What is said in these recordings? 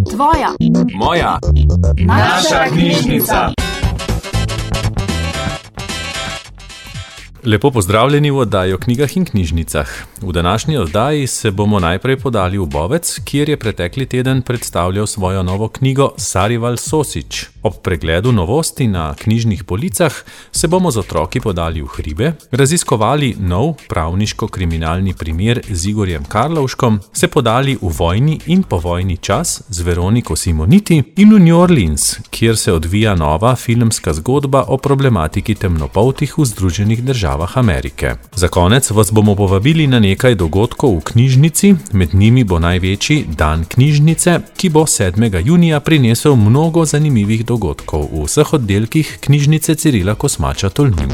Tvoja. Moja. Naša knjižnica. Lepo pozdravljeni v oddaji o knjigah in knjižnicah. V današnji oddaji se bomo najprej podali v Bovec, kjer je pretekli teden predstavljal svojo novo knjigo Sarival Sosič. Ob pregledu novosti na knjižnih policah se bomo z otroki podali v hribe, raziskovali nov pravniško-kriminalni primer z Igorjem Karlovškom, se podali v vojni in povojni čas z Veroniko Simoniti in v New Orleans, kjer se odvija nova filmska zgodba o problematiki temnopoltih v Združenih državah Amerike. Za konec vas bomo povabili na nekaj dogodkov v knjižnici, med njimi bo največji Dan knjižnice, ki bo 7. junija prinesel mnogo zanimivih dogodkov v vseh oddelkih knjižnice Cirila Kosmača Tolmin.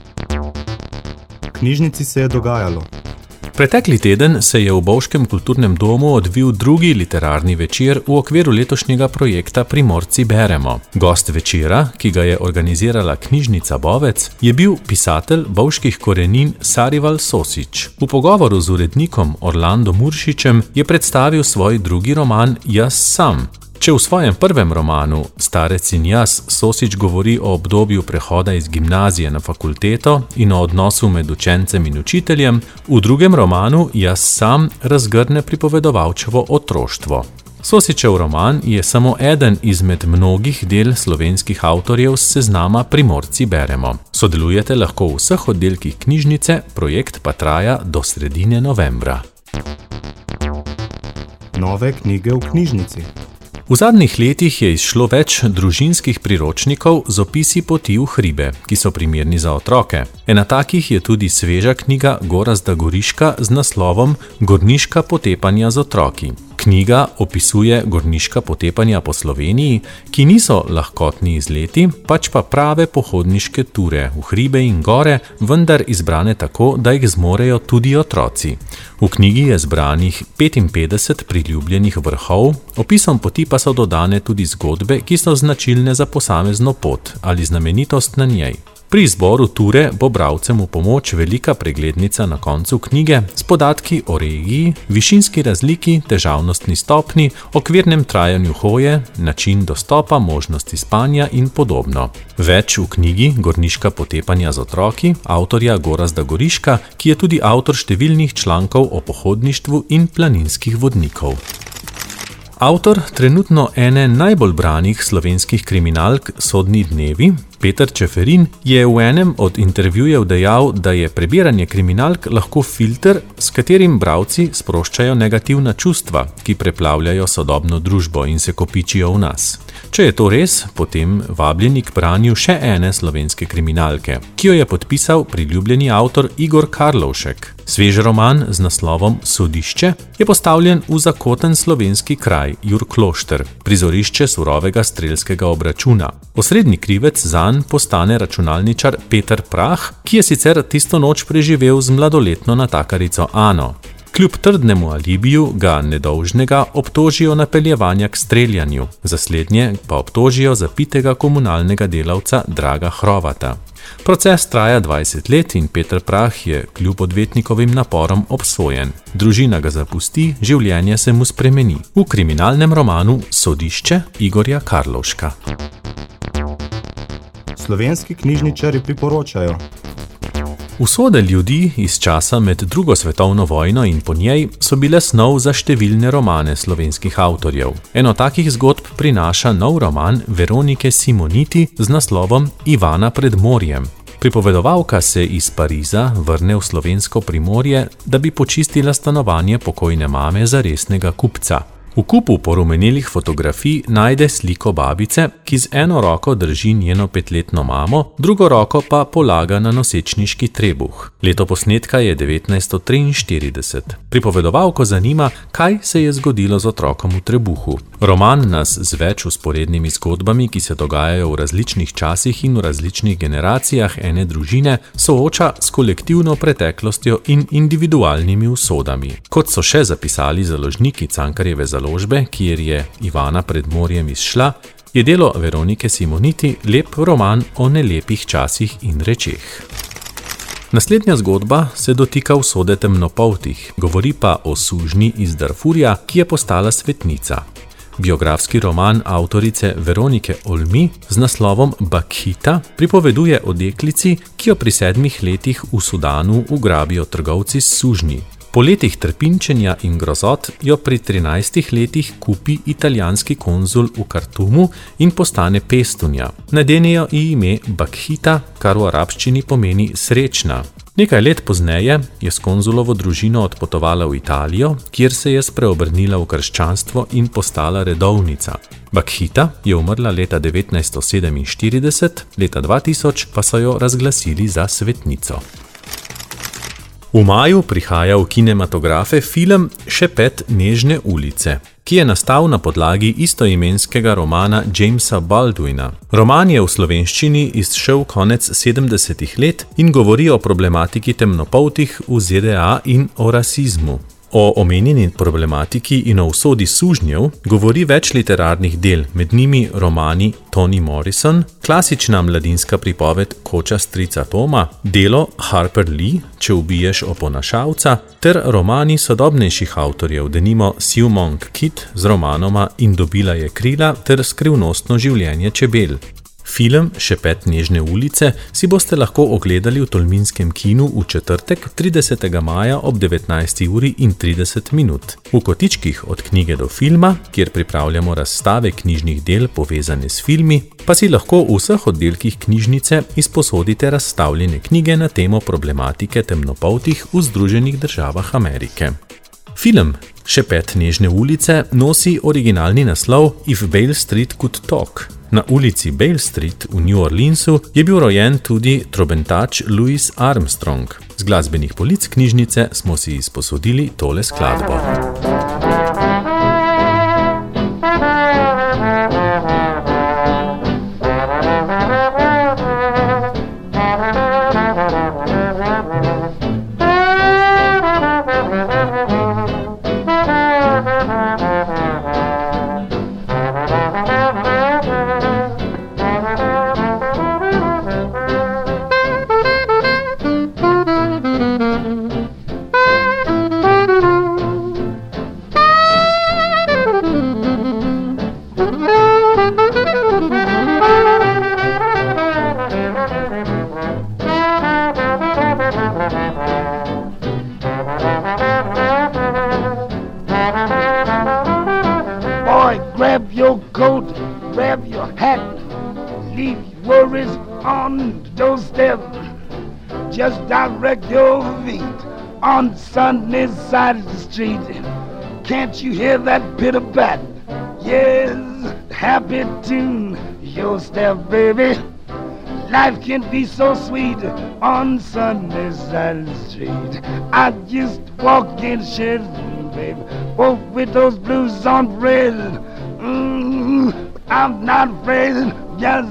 V knjižnici se je dogajalo. Pretekli teden se je v Bovškem kulturnem domu odvil drugi literarni večer v okviru letošnjega projekta Primorci beremo. Gost večera, ki ga je organizirala knjižnica Bovec, je bil pisatelj bovških korenin Sarival Sosič. V pogovoru z urednikom Orlandom Muršičem je predstavil svoj drugi roman Jaz sam. Če v svojem prvem romanu Starec in jaz Sosič govori o obdobju prehoda iz gimnazije na fakulteto in o odnosu med učencem in učiteljem, v drugem romanu Jaz sam razgrne pripovedovalčevo otroštvo. Sosičev roman je samo eden izmed mnogih del slovenskih avtorjev s seznama Primorci beremo. Sodelujete lahko v vseh oddelkih knjižnice, projekt pa traja do sredine novembra. Nove knjige v knjižnici. V zadnjih letih je izšlo več družinskih priročnikov z opisi poti v hribe, ki so primerni za otroke. Ena takih je tudi sveža knjiga Gorazda Goriška z naslovom Gorniška potepanja z otroki. Knjiga opisuje gorniška potepanja po Sloveniji, ki niso lahkotni izleti, pač pa prave pohodniške ture v hribe in gore, vendar izbrane tako, da jih zmorejo tudi otroci. V knjigi je zbranih 55 priljubljenih vrhov, opisom poti pa so dodane tudi zgodbe, ki so značilne za posamezno pot ali znamenitost na njej. Pri izboru ture bo bralcem v pomoč velika preglednica na koncu knjige s podatki o regiji, višinski razliki, težavnostni stopnji, okvirnem trajanju hoje, način dostopa, možnosti spanja in podobno. Več v knjigi Gorniška potepanja z otroki avtorja Gorazda Goriška, ki je tudi avtor številnih člankov o pohodništvu in planinskih vodnikov. Avtor trenutno ene najbolj branih slovenskih kriminalk Sodni dnevi, Peter Čeferin, je v enem od intervjujev dejal, da je prebiranje kriminalk lahko filter, s katerim bralci sproščajo negativna čustva, ki preplavljajo sodobno družbo in se kopičijo v nas. Če je to res, potem vabljeni k branju še ene slovenske kriminalke, ki jo je podpisal priljubljeni avtor Igor Karlovšek. Svež roman z naslovom Sodišče je postavljen v zakoten slovenski kraj Jurklošter, prizorišče surovega strelskega obračuna. Osrednji krivec zanj postane računalničar Peter Prah, ki je sicer tisto noč preživel z mladoletno natakarico Ano. Kljub trdnemu alibiju ga nedolžnega obtožijo napeljevanja k streljanju, za slednje pa obtožijo zapitega komunalnega delavca Draga Hrovata. Proces traja 20 let in Peter Prah je kljub odvetnikovim naporom obsojen. Družina ga zapusti, življenje se mu spremeni. V kriminalnem romanu Sodišče Igorja Karlovška. Slovenski knjižničarji priporočajo. Usode ljudi iz časa med drugo svetovno vojno in po njej so bile snov za številne romane slovenskih avtorjev. Eno takih zgodb prinaša nov roman Veronike Simoniti z naslovom Ivana pred morjem. Pripovedovalka se iz Pariza vrne v slovensko Primorje, da bi počistila stanovanje pokojne mame za resnega kupca. V kupu porumenelih fotografij najde sliko babice, ki z eno roko drži njeno 5-letno mamo, drugo roko pa polaga na nosečniški trebuh. Leto posnetka je 1943. Pripovedovalko zanima, kaj se je zgodilo z otrokom v trebuhu. Roman nas z več vzporednimi zgodbami, ki se dogajajo v različnih časih in v različnih generacijah ene družine, sooča s kolektivno preteklostjo in individualnimi usodami. Kot so še zapisali založniki Cankarjeve založbe, kjer je Ivana pred morjem izšla, je delo Veronike Simoniti lep roman o nelepih časih in rečeh. Naslednja zgodba se dotika usode temnopoltih, govori pa o sužnji iz Darfurja, ki je postala svetnica. Biografski roman avtorice Veronike Olmi z naslovom Bakhita pripoveduje o deklici, ki jo pri 7 letih v Sudanu ugrabijo trgovci s sužnji. Po letih trpinčenja in grozot jo pri 13 letih kupi italijanski konzul v Kartumu in postane pestunja. Nadenejo ji ime Bakhita, kar v arabščini pomeni srečna. Nekaj let pozneje je s konzulovo družino odpotovala v Italijo, kjer se je spreobrnila v krščanstvo in postala redovnica. Bakhita je umrla leta 1947, leta 2000 pa so jo razglasili za svetnico. V maju prihaja v kinematografe film Šepet nežne ulice, ki je nastal na podlagi istoimenskega romana Jamesa Baldwina. Roman je v slovenščini izšel konec 70. let in govori o problematiki temnopoltih v ZDA in o rasizmu. O omenjeni problematiki in o usodi sužnjev govori več literarnih del, med njimi romani Toni Morrison, klasična mladinska pripoved Koča strica Toma, delo Harper Lee, Če ubiješ oponašalca, ter romani sodobnejših avtorjev, denimo Sue Monk Kidd z romanoma In dobila je krila ter Skrivnostno življenje čebel. Film Šepet nežne ulice si boste lahko ogledali v Tolminskem kinu v četrtek 30. maja ob 19:30. V kotičkih od knjige do filma, kjer pripravljamo razstave knjižnih del povezane s filmi, pa si lahko v vseh oddelkih knjižnice izposodite razstavljene knjige na temo problematike temnopoltih v Združenih državah Amerike. Film Šepet nežne ulice nosi originalni naslov If Beale Street Could Talk. Na ulici Beale Street v New Orleansu je bil rojen tudi trobentač Louis Armstrong. Z glasbenih polic knjižnice smo si izposodili tole skladbo. Grab your coat, grab your hat, leave worries on the doorstep. Just direct your feet on Sunday side of the street. Can't you hear that pitter-pat? Yes, happy tune your step, baby. Life can be so sweet on Sunday side of the street. I just walk in shit, baby, oh, with those blues on red. I'm not afraid, yes,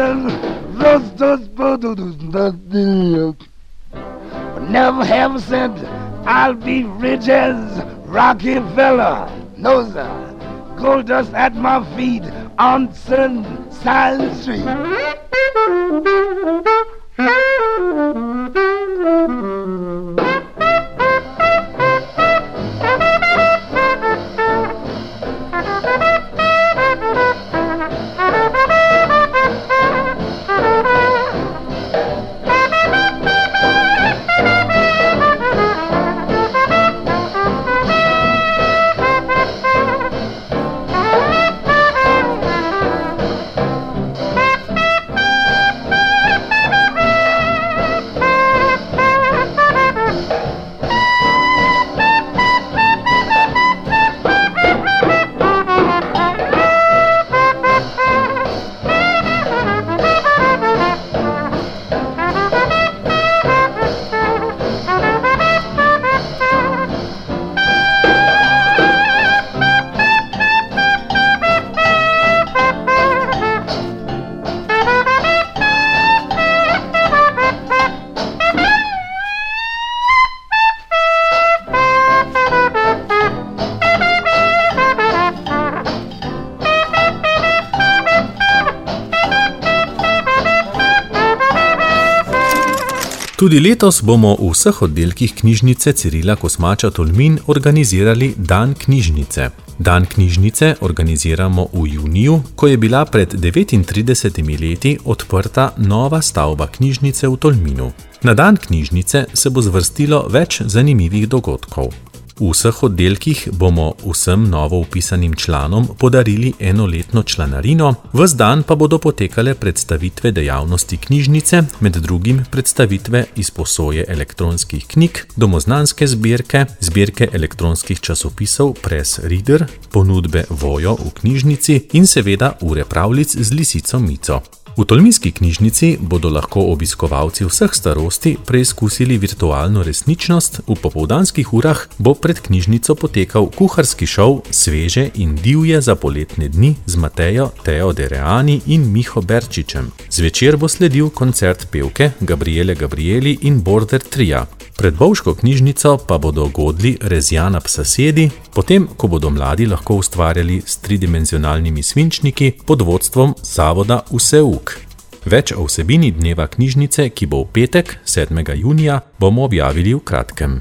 never have a cent. I'll be rich as Rockefeller. No, sir. Gold dust at my feet on Sunshine Street. Tudi letos bomo v vseh oddelkih knjižnice Cirila Kosmača Tolmin organizirali Dan knjižnice. Dan knjižnice organiziramo v juniju, ko je bila pred 39 leti odprta nova stavba knjižnice v Tolminu. Na dan knjižnice se bo zvrstilo več zanimivih dogodkov. V vseh oddelkih bomo vsem novo vpisanim članom podarili enoletno članarino, ves dan pa bodo potekale predstavitve dejavnosti knjižnice, med drugim predstavitve izposoje elektronskih knjig, domoznanske zbirke, zbirke elektronskih časopisov Press Reader, ponudbe Vojo v knjižnici in seveda ure pravljic z lisico Mico. V tolminski knjižnici bodo lahko obiskovalci vseh starosti preizkusili virtualno resničnost, v popoldanskih urah bo pred knjižnico potekal kuharski šov Sveže in divje za poletne dni z Matejo Teo Dereani in Miho Berčičem. Zvečer bo sledil koncert pevke Gabriele Gabrieli in Border Tria. Pred Bovško knjižnico pa bodo godli Rezjana Psasedi, potem ko bodo mladi lahko ustvarjali s tridimenzionalnimi svinčniki pod vodstvom Zavoda Vseuk. Več o vsebini dneva knjižnice, ki bo v petek, 7. junija, bomo objavili v kratkem.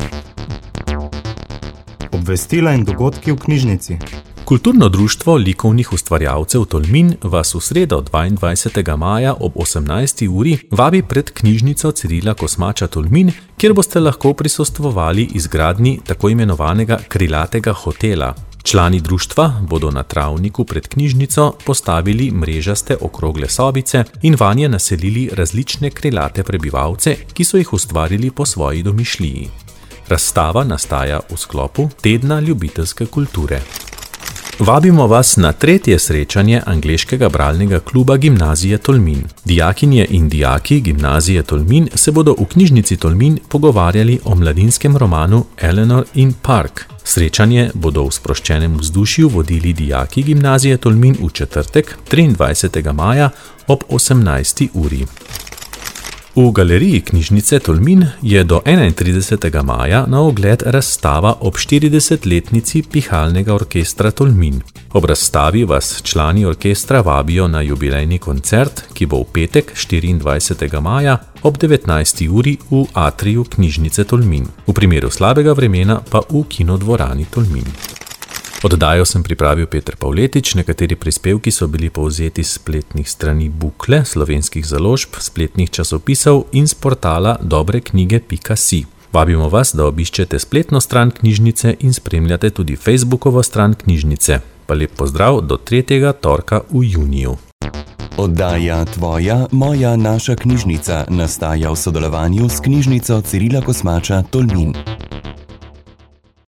Obvestila in dogodki v knjižnici. Kulturno društvo likovnih ustvarjalcev Tolmin vas v sredo 22. maja ob 18. uri vabi pred knjižnico Cirila Kosmača Tolmin, kjer boste lahko prisostvovali izgradnji tako imenovanega krilatega hotela. Člani društva bodo na travniku pred knjižnico postavili mrežaste okrogle sobice in vanje naselili različne krilate prebivalce, ki so jih ustvarili po svoji domišljiji. Razstava nastaja v sklopu Tedna ljubiteljske kulture. Vabimo vas na 3. srečanje angleškega bralnega kluba Gimnazije Tolmin. Dijakinje in dijaki Gimnazije Tolmin se bodo v knjižnici Tolmin pogovarjali o mladinskem romanu Eleanor in Park. Srečanje bodo v sproščenem vzdušju vodili dijaki Gimnazije Tolmin v četrtek, 23. maja ob 18. uri. V galeriji knjižnice Tolmin je do 31. maja na ogled razstava ob 40-letnici Pihalnega orkestra Tolmin. Ob razstavi vas člani orkestra vabijo na jubilejni koncert, ki bo v petek 24. maja ob 19. uri v atriju knjižnice Tolmin. V primeru slabega vremena pa v kinodvorani Tolmin. Oddajo sem pripravil Peter Pavletič, nekateri prispevki so bili povzeti z spletnih strani Bukle, slovenskih založb, spletnih časopisov in z portala dobreknjige.si. Vabimo vas, da obiščete spletno stran knjižnice in spremljate tudi Facebookovo stran knjižnice. Pa lep pozdrav do 3. torka v juniju. Oddaja Tvoja, moja, naša knjižnica nastaja v sodelovanju s knjižnico Cirila Kosmača Tolmin.